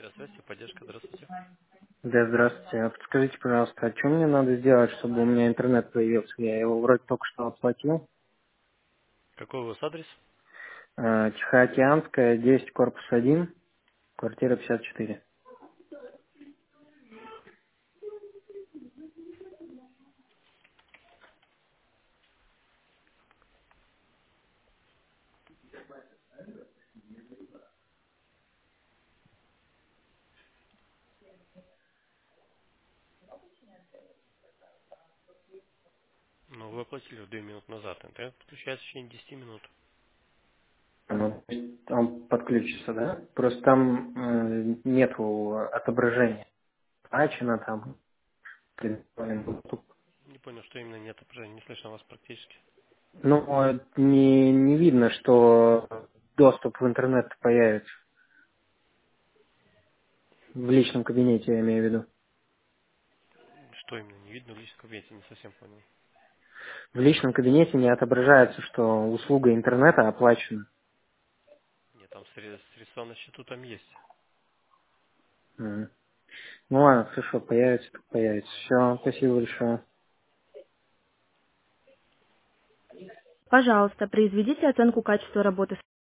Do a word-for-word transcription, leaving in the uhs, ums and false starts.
Связь и поддержка, здравствуйте. Да, здравствуйте. А подскажите, пожалуйста, а что мне надо сделать, чтобы у меня интернет появился? Я его вроде только что оплатил. Какой у вас адрес? Э, Тихоокеанская, десять, корпус один, квартира пятьдесят четыре. Ну, вы оплатили две минуты назад. Интернет подключается в течение десяти минут. Ну, он подключится, да? Просто там э, нету отображения. Ачина там. предоставлен доступ. Не понял, что именно нет отображения. Не слышно вас практически. Ну, э, не, не видно, что доступ в интернет появится. В личном кабинете, я имею в виду. Что именно не видно в личном кабинете, не совсем понял. В личном кабинете не отображается, что услуга интернета оплачена. Нет, там сре- средства на счету там есть. Мгм. Ну ладно, хорошо, появится, так появится. Все, спасибо большое. Пожалуйста, произведите оценку качества работы